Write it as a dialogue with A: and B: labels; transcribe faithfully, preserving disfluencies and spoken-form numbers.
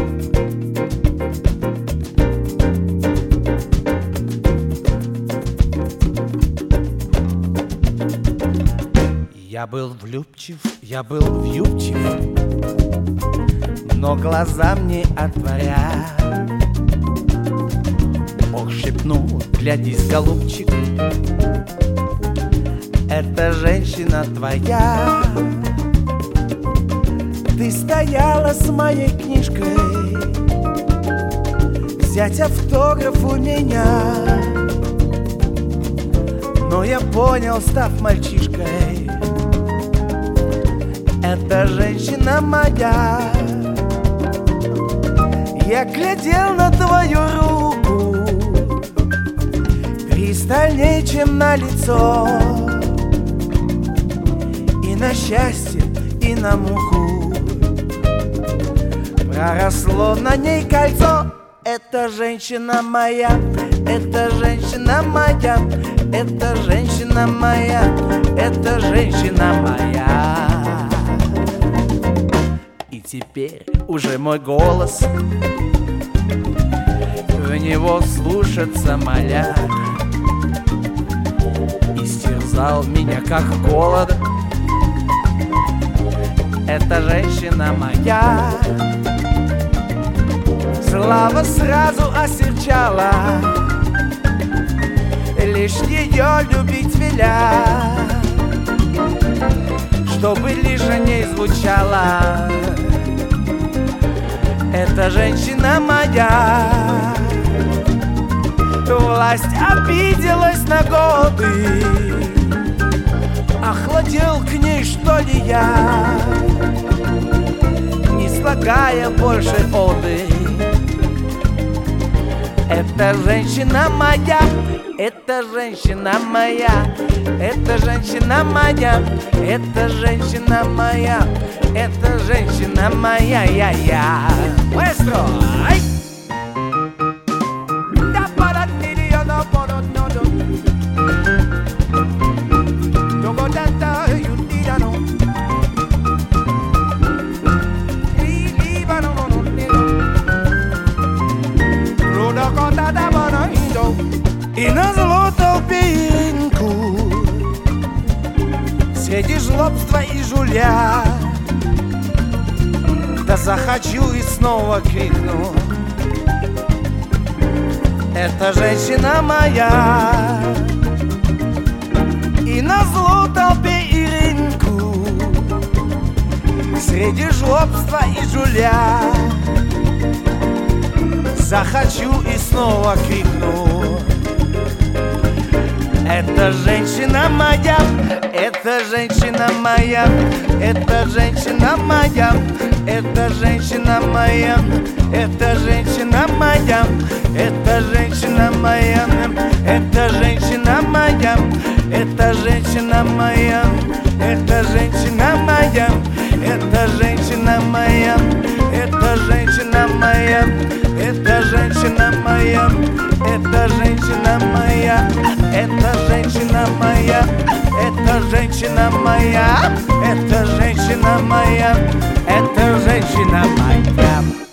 A: Я был влюбчив, я был вьюбчив, но глаза мне отворя. Бог шепнул: глядись, голубчик, это женщина твоя. Ты стояла с моей книжкой, взять автограф у меня. Но я понял, став мальчишкой, это женщина моя. Я глядел на твою руку пристальнее, чем на лицо, и на счастье, и на муху проросло на ней кольцо. Это женщина моя, это женщина моя, это женщина моя, это женщина моя. И теперь уже мой голос, в него слушаться моля, истерзал меня как голод. Это женщина моя. Слава сразу осерчала, лишь ее любить веля, чтобы лишь о ней звучало: это женщина моя. Власть обиделась на годы, охладел к ней, что ли, я, не слагая больше оды. Это женщина моя, это женщина моя, это женщина моя, это женщина моя, это женщина моя, я, я. Маэстро! Ай! И назло толпе и рынку среди жлобства и жулья, да захочу и снова крикну: это женщина моя. И назло толпе и рынку среди жлобства и жулья, захочу и снова крикну: это женщина моя, это женщина моя, это женщина моя, это женщина моя, это женщина моя, это женщина моя, это женщина моя, это женщина моя, это женщина моя, это женщина моя, это женщина моя, это женщина моя, это женщина моя, это женщина моя, это женщина моя, это женщина моя, это женщина моя.